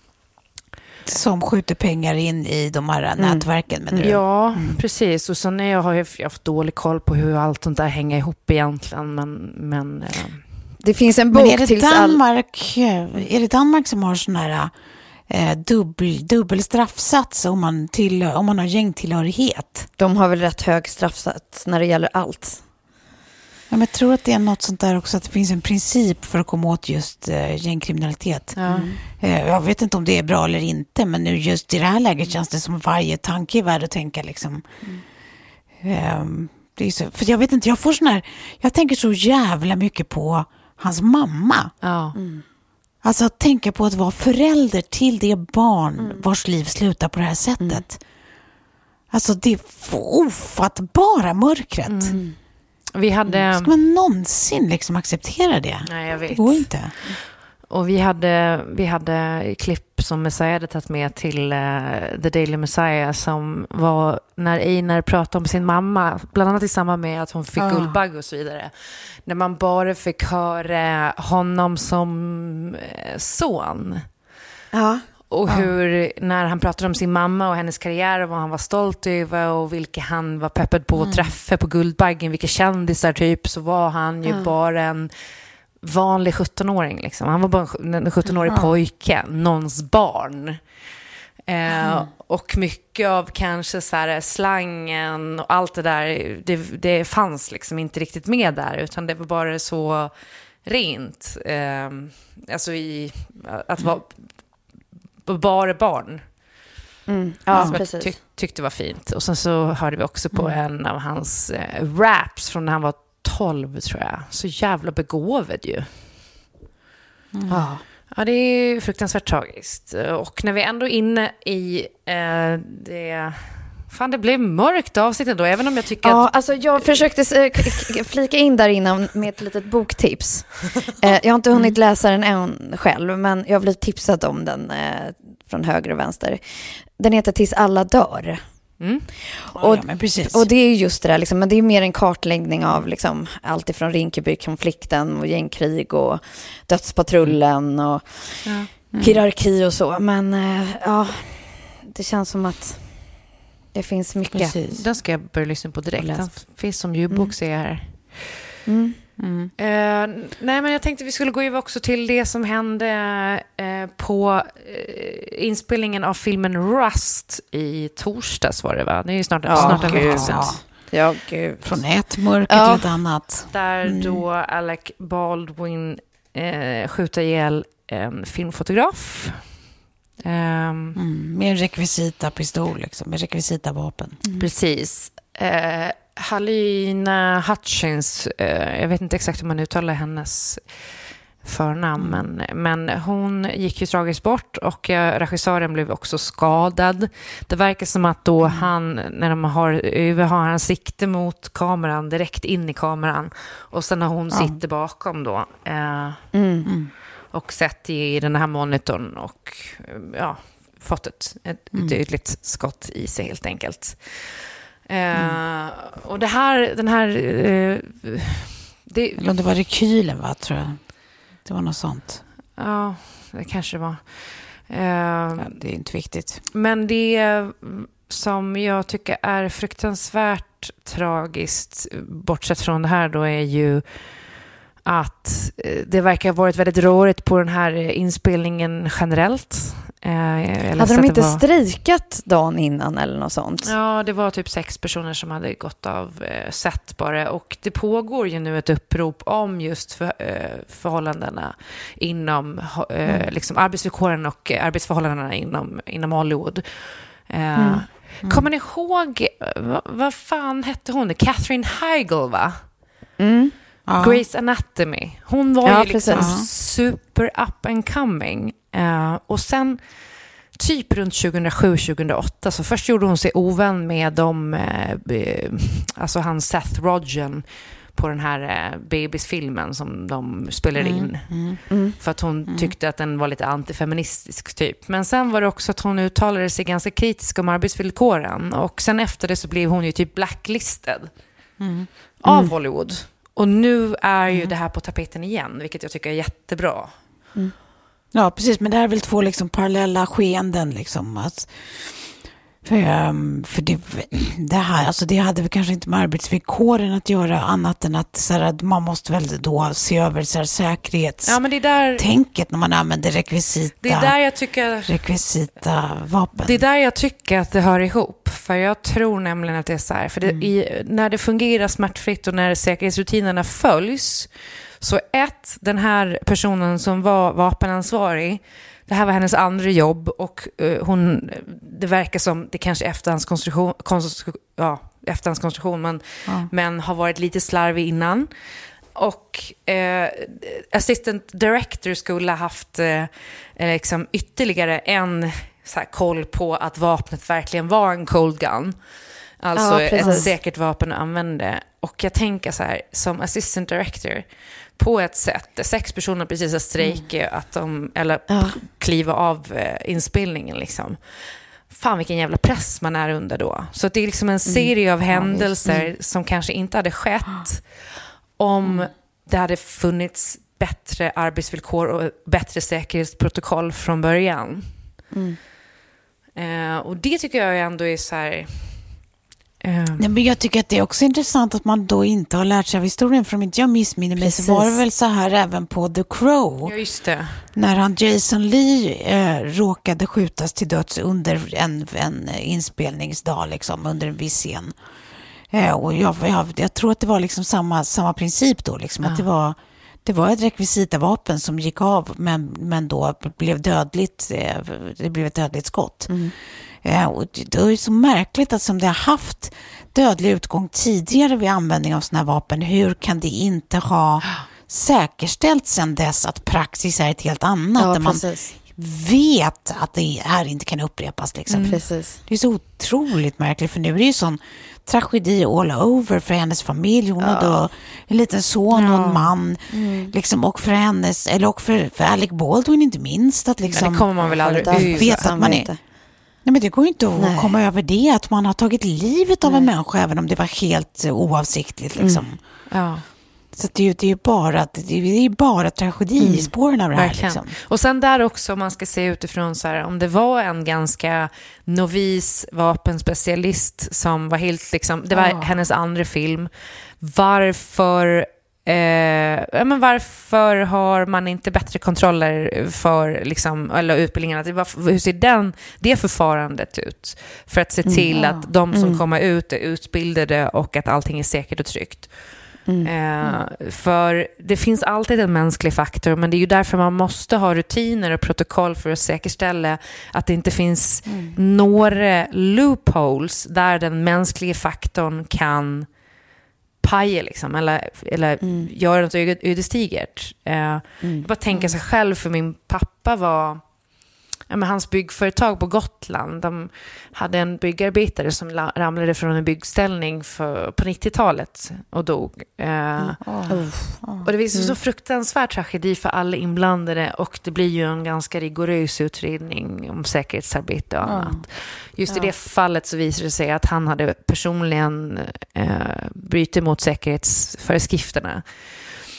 Som skjuter pengar in i de här mm. nätverken. Men ja, mm. precis. Och sen jag har jag haft dålig koll på hur allt sånt där hänger ihop egentligen. Men, men, eh. det finns en bok men är det till Danmark, all... är det Danmark som har sån här eh, dubbel, dubbel straffsats om man, till, om man har gängtillhörighet? De har väl rätt hög straffsats när det gäller allt. Ja, men jag tror att det är något sånt där också, att det finns en princip för att komma åt just eh, gängkriminalitet. Ja. Eh, jag vet inte om det är bra eller inte, men nu just i det här läget känns det som varje tanke är värd att tänka liksom. Mm. Eh, det är så, för jag vet inte, jag får sån här, jag tänker så jävla mycket på hans mamma. Ja. Mm. Alltså att tänka på att vara förälder till det barn mm. vars liv slutar på det här sättet. Mm. Alltså det är ofattbara mörkret. Mm. Vi hade... Ska man någonsin liksom acceptera det? Nej, jag vet. Det går inte. Och vi hade, vi hade klipp som Messiah hade tagit med till uh, The Daily Messiah, som var när Einar pratade om sin mamma, bland annat i samband med att hon fick oh. Guldbagge och så vidare. När man bara fick höra honom som uh, son. Ja. Och hur, när han pratade om sin mamma och hennes karriär och vad han var stolt över och vilka han var peppad på att mm. träffa på Guldbaggen, vilka kändisar typ, så var han ju mm. bara en vanlig sjuttonåring liksom. Han var bara en sjuttonårig mm. pojke, någons barn. Mm. Eh, och mycket av kanske så här slangen och allt det där, det, det fanns liksom inte riktigt med där, utan det var bara så rent. Eh, alltså i att vara bara barn. Mm. Ja, som precis. jag tyck- tyckte var fint. Och sen så hörde vi också på mm. en av hans eh, raps från när han var tolv, tror jag. Så jävla begåvad ju. Mm. Ja. Ja, det är fruktansvärt tragiskt. Och när vi ändå är inne i eh, det... Fan, det blev mörkt avsnittet då, även om jag tycker ja, att... alltså jag försökte flika in där innan med ett litet boktips. Eh, jag har inte hunnit läsa den än själv, men jag har blivit tipsad om den eh, från höger och vänster. Den heter Tills alla dör. Mm. Och, ja, men precis. Och det är just det där, liksom, men det är mer en kartläggning av liksom, allt ifrån Rinkeby-konflikten och gängkrig och dödspatrullen och ja. mm. hierarki och så. Men eh, ja, det känns som att det finns mycket. Precis. Den ska jag börja lyssna på direkt. Den finns som ljudbok, mm. ser jag här. Mm. Mm. Uh, nej, men jag tänkte vi skulle gå över också till det som hände uh, på uh, inspelningen av filmen Rust i torsdags, var det, va? Det är ju snart, ja, snart en vecka sedan. Ja, gud. Från ett mörker ja. till ett annat. Där mm. då Alec Baldwin uh, skjuter ihjäl en filmfotograf. Um, mm, med en rekvisita pistol liksom, med rekvisita vapen. Mm. Precis. Uh, Halyna Hutchins, uh, jag vet inte exakt hur man uttalar hennes förnamn, mm. men, men hon gick ju tragiskt bort, och uh, regissören blev också skadad. Det verkar som att då mm. han, när de har över, har han sikte mot kameran, direkt in i kameran, och sen när hon ja. sitter bakom då. Uh, mm. Mm. Och sett i den här monitorn och ja, fått ett, ett mm. tydligt skott i sig helt enkelt. Mm. Uh, och det här, den här... Uh, det, Eller det var rekylen, va, tror jag. Det var något sånt. Ja, det kanske det var. Uh, ja, det är inte viktigt. Men det som jag tycker är fruktansvärt tragiskt, bortsett från det här då, är ju att det verkar ha varit väldigt rörigt på den här inspelningen generellt. Eh, hade de inte var... strejkat dagen innan eller något sånt? Ja, det var typ sex personer som hade gått av eh, set bara. Och det pågår ju nu ett upprop om just för, eh, förhållandena inom eh, mm. liksom arbetsvillkoren och arbetsförhållandena inom, inom Hollywood. Eh, mm. Mm. Kommer ni ihåg, vad, vad fan hette hon? Catherine Heigl, va? Mm. Ja. Grey's Anatomy. Hon var ja, ju liksom precis. super up and coming. Uh, och sen typ runt tjugohundrasju tjugohundraåtta så först gjorde hon sig ovän med dem, uh, alltså han Seth Rogen på den här uh, bebisfilmen som de spelade mm. in. Mm. Mm. För att hon mm. tyckte att den var lite antifeministisk typ. Men sen var det också att hon uttalade sig ganska kritiskt om arbetsvillkoren. Och sen efter det så blev hon ju typ blacklisted mm. av Mm. Hollywood. Och nu är ju mm. det här på tapeten igen, vilket jag tycker är jättebra. Mm. Ja, precis. Men det här är väl två liksom parallella skeenden. Liksom, att, för för det, det här, alltså det hade väl kanske inte med arbetsvillkoren att göra annat än att, så här, att man måste väl då se över så här, säkerhetstänket ja, men det är där, när man använder rekvisita, det är där jag tycker, rekvisita vapen. Det är där jag tycker att det hör ihop. För jag tror nämligen att det är så här. För det, Mm. i, när det fungerar smärtfritt och när säkerhetsrutinerna följs, så ett, den här personen som var vapenansvarig, det här var hennes andra jobb och uh, hon, det verkar som det kanske är efterhandskonstruktion, konstru, ja, efterhandskonstruktion men, ja. men har varit lite slarvig innan. Och eh, assistant director skulle ha haft eh, liksom ytterligare en så här, koll på att vapnet verkligen var en cold gun. Alltså ja, ett säkert vapen att använda. Och jag tänker så här, som assistant director, på ett sätt, sex personer precis har strejkat, mm. att de, eller ja. kliva av eh, inspelningen liksom. Fan vilken jävla press man är under då. Så det är liksom en serie mm. av händelser mm. som kanske inte hade skett om mm. det hade funnits bättre arbetsvillkor och bättre säkerhetsprotokoll från början. Mm. Eh, och det tycker jag ändå är så här... Uh. Nej, men jag tycker att det är också intressant att man då inte har lärt sig av historien. För om inte jag missminner mig så var det väl så här även på The Crow. Ja, just det. När han Jason Lee eh, råkade skjutas till döds under en, en inspelningsdag liksom, under en viss scen. Eh, och jag, jag, jag tror att det var liksom samma, samma princip då. Liksom, ja. Att det var, det var ett rekvisitavapen som gick av men, men då blev dödligt, eh, det blev ett dödligt skott. Mm. Ja, och det är så märkligt att som det har haft dödlig utgång tidigare vid användning av såna här vapen, hur kan det inte ha säkerställt sedan dess att praxis är ett helt annat, ja, där man precis. vet att det här inte kan upprepas liksom. Mm. Precis. Det är så otroligt märkligt, för nu är det ju sån tragedi all over för hennes familj. Hon ja. hade en liten son och ja. en man mm. liksom, och för hennes, eller och för, för Alec Baldwin inte minst, att liksom, men det kommer man väl aldrig ut, vet att man är. Nej, men det går ju inte att Nej. komma över det, att man har tagit livet av Nej. en människa även om det var helt oavsiktligt liksom. Mm. Ja. Så det är ju, det är ju bara, det är ju bara tragedi mm. i spåren av det här. Liksom. Och sen där också, om man ska se utifrån så här, om det var en ganska novis vapenspecialist som var helt liksom, det var ja. hennes andra film, varför Eh, ja, men varför har man inte bättre kontroller för liksom, eller utbildningarna? Hur ser den, det förfarandet ut för att se till mm, ja. att de som mm. kommer ut är utbildade och att allting är säkert och tryggt? Mm, eh, mm. För det finns alltid en mänsklig faktor, men det är ju därför man måste ha rutiner och protokoll för att säkerställa att det inte finns mm. några loopholes där den mänskliga faktorn kan pajer liksom, eller, eller mm. göra något ödesdigert. Uh, mm. Jag bara tänker sig själv, för min pappa var, ja, men hans byggföretag på Gotland, de hade en byggarbetare som la, ramlade från en byggställning för, på nittiotalet och dog. Uh, mm. oh. Oh. Och det visar mm. så fruktansvärd tragedi för alla inblandade, och det blir ju en ganska rigorös utredning om säkerhetsarbete och annat. Mm. Just ja. i det fallet så visade det sig att han hade personligen eh, brytit mot säkerhetsföreskrifterna.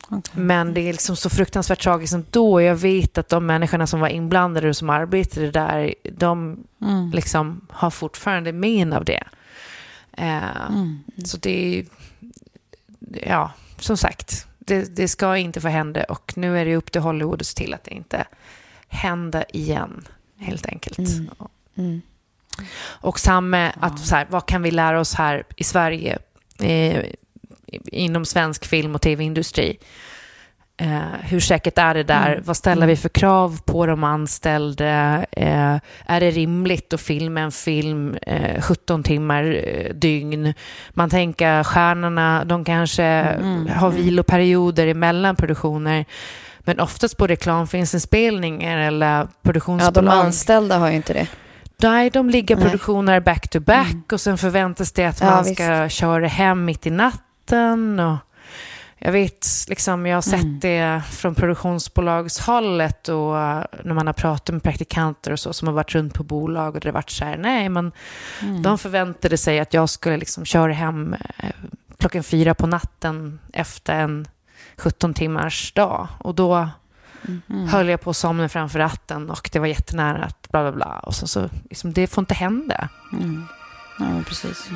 Okay. Men det är liksom så fruktansvärt tragiskt ändå. Jag vet att de människorna som var inblandade och som arbetade där, de mm. liksom har fortfarande men av det. Uh, mm. Så det är, ja, som sagt, det, det ska inte få hända, och nu är det upp till Hollywood att se till att det inte händer igen, helt enkelt. Mm. Mm. Och samma, att så här, vad kan vi lära oss här i Sverige eh, inom svensk film- och tv-industri? Eh, hur säkert är det där? Mm. Vad ställer mm. vi för krav på de anställda? Eh, är det rimligt att filma en film eh, sjutton timmar eh, dygn? Man tänker stjärnorna, de kanske mm. har viloperioder emellan produktioner. Men oftast på reklamfilmsinspelningar eller produktionsbolag. Ja, de anställda har ju inte det. Nej, de ligger produktioner back to back mm. och sen förväntas det att man ja, ska visst. köra hem mitt i natten. Och jag vet, liksom, jag har sett mm. det från produktionsbolagshållet, och när man har pratat med praktikanter och så som har varit runt på bolag, och det har varit så här, nej, men mm. de förväntade sig att jag skulle liksom köra hem klockan fyra på natten efter en sjutton timmars dag, och då mm. höll jag på att somna framför ratten, och det var jättenära att bla bla bla, och så, så liksom, det får inte hända. Mm. Ja, precis.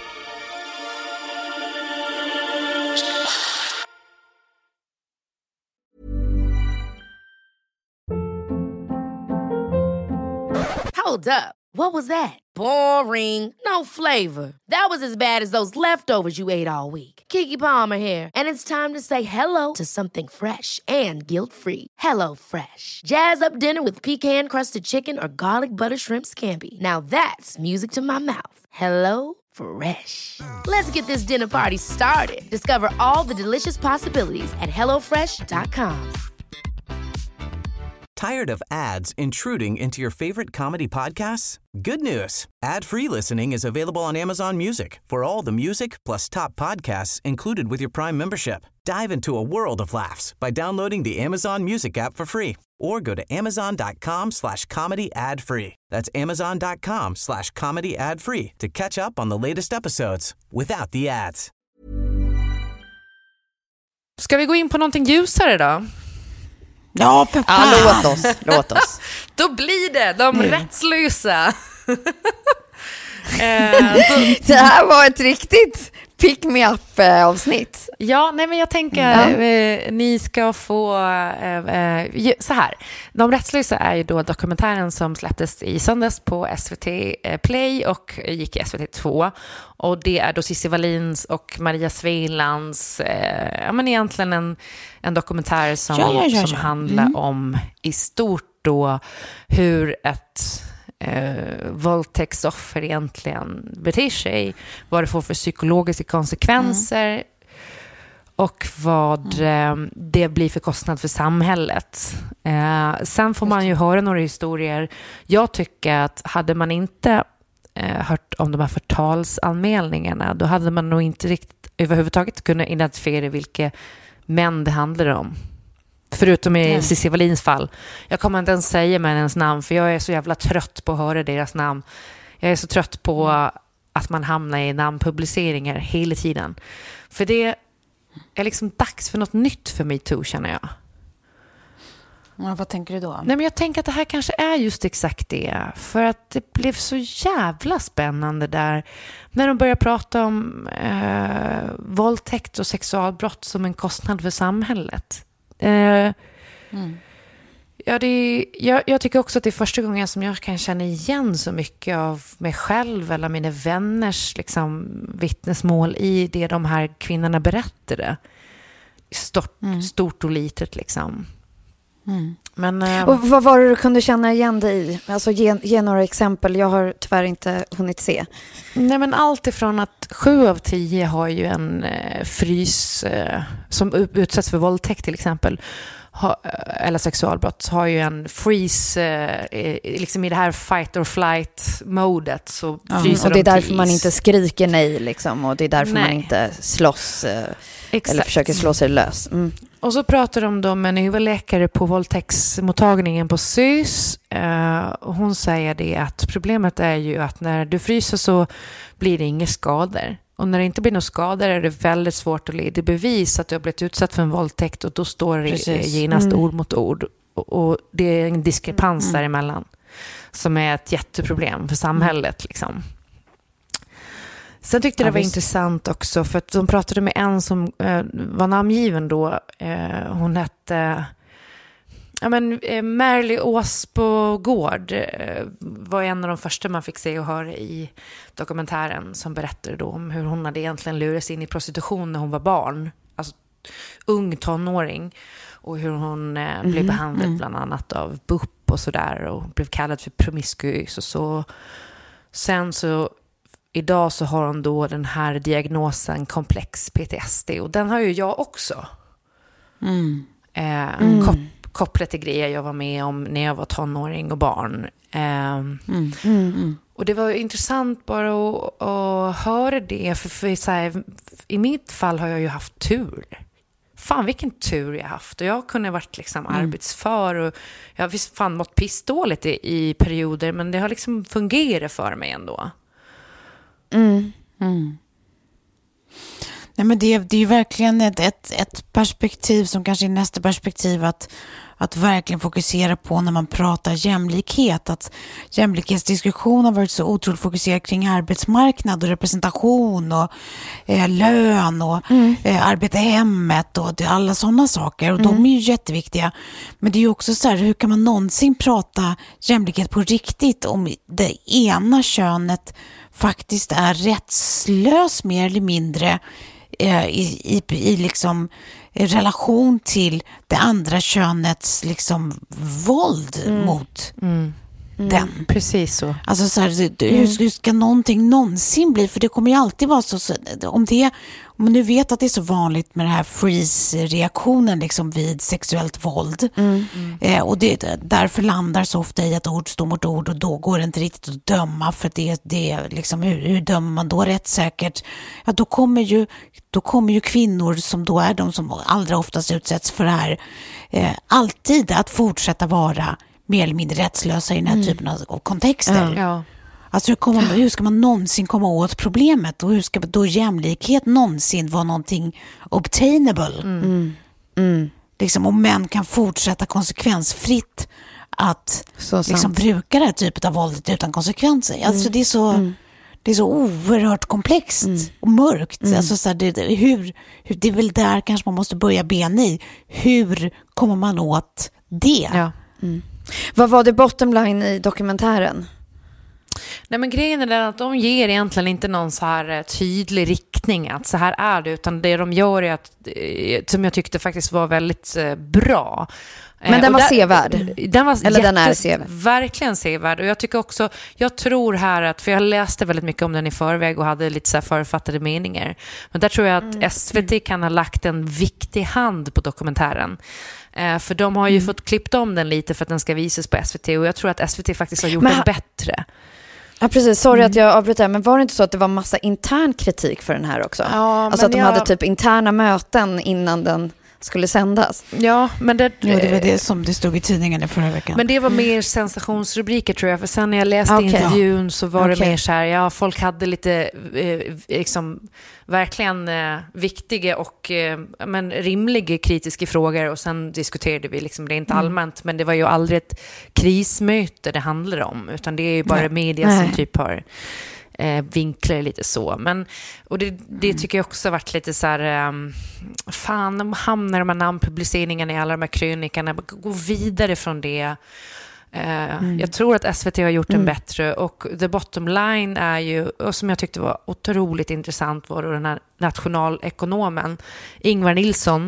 Hold up. What was that? Boring. No flavor. That was as bad as those leftovers you ate all week. Keke Palmer here, and it's time to say hello to something fresh and guilt-free. Hello Fresh. Jazz up dinner with pecan-crusted chicken or garlic butter shrimp scampi. Now that's music to my mouth. Hello Fresh. Let's get this dinner party started. Discover all the delicious possibilities at hello fresh dot com. Tired of ads intruding into your favorite comedy podcasts? Good news. Ad-free listening is available on Amazon Music for all the music plus top podcasts included with your Prime membership. Dive into a world of laughs by downloading the Amazon Music app for free, or go to amazon.com slash comedy ad free. That's amazon.com slash comedy ad free to catch up on the latest episodes without the ads. Ska vi gå in på någonting ljusare då? Ja, för fan. Ja, låt oss, låt oss. Då blir det de mm. rättslösa. Det här var ett riktigt pick me up avsnitt. Ja, nej, men jag tänker mm. eh, ni ska få eh, eh, så här. De rättslösa är ju då dokumentären som släpptes i söndags på S V T Play och gick i S V T två, och det är då Cissi Wallins och Maria Svelands eh, ja, men egentligen en, en dokumentär som, ja, ja, ja, ja. som handlar mm. om i stort då hur ett Eh, våldtäktsoffer egentligen beter sig, vad det får för psykologiska konsekvenser mm. och vad mm. eh, det blir för kostnad för samhället. Eh, sen får man ju höra några historier. Jag tycker att hade man inte eh, hört om de här förtalsanmälningarna, då hade man nog inte riktigt överhuvudtaget kunnat identifiera vilka män det handlar om. Förutom i mm. Cissi Wallins fall. Jag kommer inte ens säga männens namn, för jag är så jävla trött på att höra deras namn. Jag är så trött på mm. att man hamnar i namnpubliceringar hela tiden. För det är liksom dags för något nytt för MeToo, känner jag. Ja, vad tänker du då? Nej, men jag tänker att det här kanske är just exakt det. För att det blev så jävla spännande där när de började prata om eh, våldtäkt och sexualbrott som en kostnad för samhället. Uh, mm. ja, det, jag, jag tycker också att det är första gången som jag kan känna igen så mycket av mig själv eller mina vänners liksom, vittnesmål i det de här kvinnorna berättade. Stort, mm. stort och litet liksom. Mm. Men, uh, och vad var det du kunde känna igen dig i? Alltså ge, ge några exempel. Jag har tyvärr inte hunnit se. Nej, men allt ifrån att sju av tio har ju en eh, frys eh, som utsätts för våldtäkt till exempel, ha, eller sexualbrott, har ju en freeze eh, liksom i det här fight or flight modet, så fryser mm, och det är de därför tis. Man inte skriker nej liksom, och det är därför nej. man inte slåss eh, eller försöker slå sig lös. Mm. Och så pratar de då med en huvudläkare på våldtäktsmottagningen på S Y S. Uh, och hon säger det att problemet är ju att när du fryser så blir det inga skador. Och när det inte blir några skador är det väldigt svårt att leda bevis att du har blivit utsatt för en våldtäkt, och då står det Precis. genast mm. ord mot ord. Och, och det är en diskrepans mm. däremellan som är ett jätteproblem för samhället. Liksom. Sen tyckte jag det var ja, intressant också, för att de pratade med en som eh, var namngiven då. Eh, hon hette... Ja, men eh, Märli Åsbogård eh, var en av de första man fick se och höra i dokumentären, som berättade då om hur hon hade egentligen lurats in i prostitution när hon var barn, alltså ung tonåring, och hur hon eh, mm, blev behandlad mm. bland annat av B U P och sådär, och blev kallad för promiskuös och så. Sen så idag så har hon då den här diagnosen komplex P T S D, och den har ju jag också. Mm. Eh, mm. Kop- kopplat till grejer jag var med om när jag var tonåring och barn. Eh, mm. Mm, mm. Och det var intressant bara att, att höra det, för, för så här, i mitt fall har jag ju haft tur. Fan vilken tur jag haft, och jag kunde varit liksom mm. arbetsför, och jag har visst fan mått pissdåligt i, i perioder, men det har liksom fungerat för mig ändå. Mm. Mm. Nej, men det, det är ju verkligen ett, ett, ett perspektiv som kanske är nästa perspektiv att, att verkligen fokusera på när man pratar jämlikhet. Att jämlikhetsdiskussion har varit så otroligt fokuserad kring arbetsmarknad och representation och eh, lön och mm. eh, arbete i hemmet och det, alla sådana saker. Och mm. de är ju jätteviktiga. Men det är ju också så här, hur kan man någonsin prata jämlikhet på riktigt om det ena könet faktiskt är rättslös mer eller mindre eh, i, i, i liksom i relation till det andra könets liksom våld mm. mot mm. Mm. den. Precis så. Alltså så här, hur, hur ska någonting någonsin bli? För det kommer ju alltid vara så, så om det, om man nu vet att det är så vanligt med den här freeze-reaktionen liksom vid sexuellt våld. Mm. Mm. Eh, och det, därför landar så ofta i att ord står mot ord, och då går det inte riktigt att döma, för det, det liksom, hur, hur dömer man då rättssäkert? Ja, då kommer ju då kommer ju kvinnor som då är de som allra oftast utsätts för det här eh, alltid att fortsätta vara mer eller mindre rättslösa i den här mm. typen av kontexter. Ja. Ja. Alltså hur, kommer, hur ska man någonsin komma åt problemet, och hur ska då jämlikhet någonsin vara någonting obtainable? Mm. Mm. Liksom, om män kan fortsätta konsekvensfritt att liksom, bruka det här typet av våldet utan konsekvenser. Mm. Alltså det är så... Mm. Det är så oerhört komplext mm. och mörkt. Mm. Alltså, så här, det, hur, hur, det är väl där kanske man måste börja bena i. Hur kommer man åt det? Ja. Mm. Vad var det bottom line i dokumentären? Nej, men grejen är den att de ger egentligen inte någon så här tydlig riktning att så här är det, utan det de gör är att, som jag tyckte faktiskt var väldigt bra. Men den var där, sevärd. Den var Eller jätte, den är sevärd. Verkligen sevärd. Och jag tycker också, jag tror här att, för jag läste väldigt mycket om den i förväg och hade lite så här författade meningar. Men där tror jag att mm. S V T kan ha lagt en viktig hand på dokumentären. Eh, för de har ju mm. fått klippt om den lite för att den ska visas på S V T. Och jag tror att S V T faktiskt har gjort Men, den bättre. Ja, precis. Sorry mm. att jag avbryter här, men var det inte så att det var massa intern kritik för den här också? Ja, alltså att de jag... hade typ interna möten innan den skulle sändas. Ja, men det, ja, det var det som det stod i tidningen förra veckan. Men det var mer sensationsrubriker tror jag, för sen när jag läste okay. intervjun så var okay. det mer så här, ja, folk hade lite eh, liksom verkligen eh, viktiga och eh, men rimliga kritiska frågor, och sen diskuterade vi liksom det inte allmänt, mm. men det var ju aldrig ett krismöte det handlar om, utan det är ju bara Nej. media Nej. som typ har Eh, vinklar lite så, men och det, det mm. tycker jag också har varit lite så här um, fan, de hamnar de här namnpubliceringarna i alla de här krönikarna, gå vidare från det. eh, mm. Jag tror att S V T har gjort mm. en bättre, och the bottom line är ju, och som jag tyckte var otroligt intressant, var då den här nationalekonomen Ingvar Nilsson.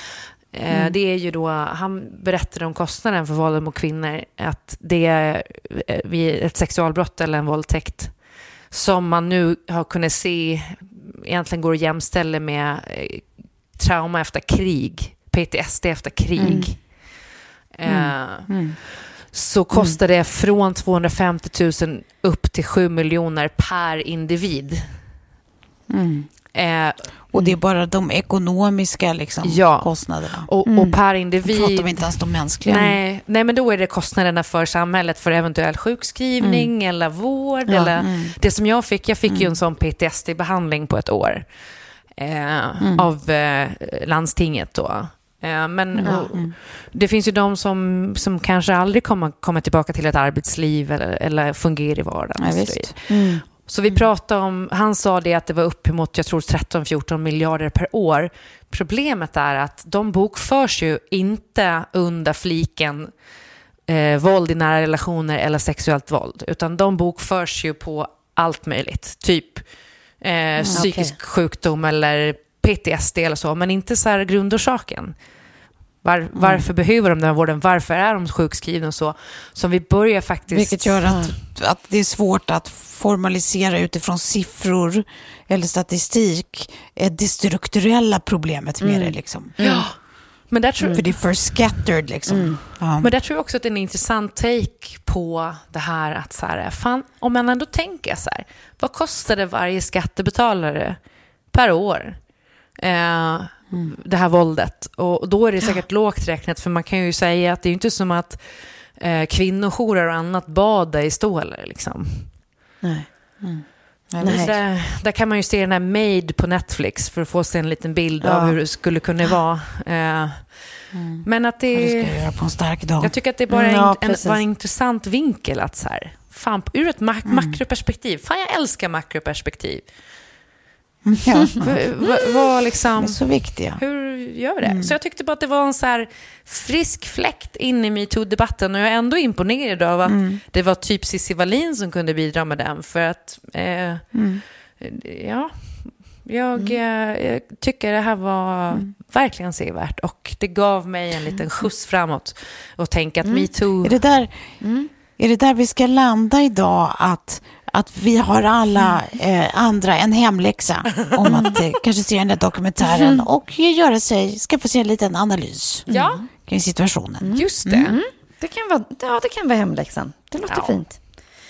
eh, mm. Det är ju då, han berättade om kostnaden för våld mot kvinnor, att det är vid ett sexualbrott eller en våldtäkt som man nu har kunnat se egentligen går att jämställa med eh, trauma efter krig, P T S D efter krig. Mm. Eh, mm. Så kostar det från tvåhundrafemtio tusen upp till sju miljoner per individ. Mm. Eh, och det är bara de ekonomiska liksom, ja. kostnaderna. Och, mm. och per individ... Då pratar vi inte ens de mänskliga. Nej, nej, men då är det kostnaderna för samhället för eventuell sjukskrivning mm. eller vård. Ja, eller mm. Det som jag fick, jag fick mm. ju en sån P T S D-behandling på ett år eh, mm. av eh, landstinget då. Eh, men mm. och, det finns ju de som, som kanske aldrig kommer, kommer tillbaka till ett arbetsliv eller, eller fungerar i vardagen. Ja, visst. Mm. Så vi pratade om, han sa det att det var uppemot, jag tror tretton fjorton miljarder per år. Problemet är att de bokförs ju inte under fliken eh, våld i nära relationer eller sexuellt våld. Utan de bokförs ju på allt möjligt. Typ eh, mm, psykisk okay. sjukdom eller P T S D eller så. Men inte så här grundorsaken. Var, varför mm. behöver de den här vården? Varför är de sjukskrivna och så? Som vi börjar faktiskt... Vilket gör att, att det är svårt att formalisera utifrån siffror eller statistik det strukturella problemet med mm. det liksom. Ja. Men där tror, mm. För det är för scattered liksom. Mm. Ja. Men där tror jag också att det är en intressant take på det här att så här, fan, om man ändå tänker så här, vad kostar det varje skattebetalare per år? Eh, Mm. det här våldet. Och då är det säkert ja. lågt räknat, för man kan ju säga att det är inte som att eh, kvinnojourer och annat badar i stålar liksom. Nej. Mm. Nej. Där, där kan man ju se den här Made på Netflix för att få se en liten bild ja. av hur det skulle kunna vara. Eh, mm. Men att det, det ska jag göra på en stark dag. Jag tycker att det bara mm, ja, en, var en intressant vinkel att så här, fan, ur ett mak- mm. makroperspektiv. Fan, jag älskar makroperspektiv. Ja. Vad va, liksom, är så viktiga. Hur gör vi det? Mm. Så jag tyckte bara att det var en så här frisk fläkt in i MeToo-debatten, och jag är ändå imponerad av att mm. det var typ Cissi Wallin som kunde bidra med den, för att eh, mm. ja, jag, mm. eh, jag tycker det här var mm. verkligen sevärt, och det gav mig en liten skjuts framåt och tänka att mm. MeToo... Är det där, mm. är det där vi ska landa idag, att att vi har alla eh, andra en hemläxa om att eh, kanske se den där dokumentären mm. och göra sig, ska få se en liten analys ja. kring situationen. Mm. Just det. Mm. Det kan vara, ja, det kan vara hemläxan. Det låter ja. fint.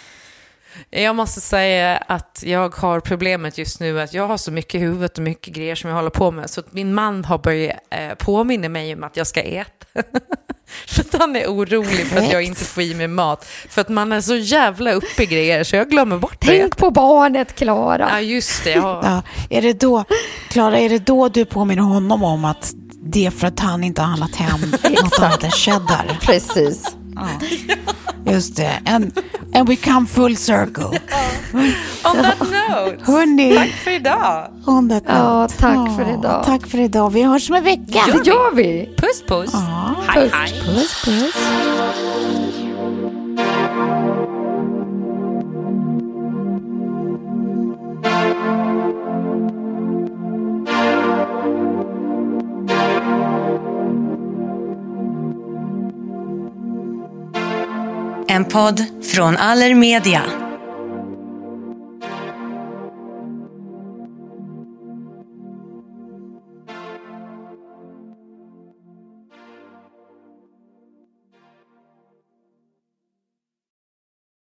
Jag måste säga att jag har problemet just nu att jag har så mycket i huvudet och mycket grejer som jag håller på med, så att min man har börjat eh, påminna mig om att jag ska äta. För att han är orolig för att jag inte får i mig mat. För att man är så jävla uppe i grejer så jag glömmer bort det. Tänk på barnet, Klara. Ja, just det. Ja. Ja, är det då, Klara, är det då du påminner honom om att det är för att han inte har handlat hem något annat än cheddar? Precis. Ja. Just det. And, and we come full circle. On that note. Hörrni, tack för idag. On that note. Ja, tack för idag. Tack för idag. Vi hörs om en vecka. Ja, det gör vi. Puss, puss. Ja, hej, puss, hej. Puss, puss. En podd från Allermedia.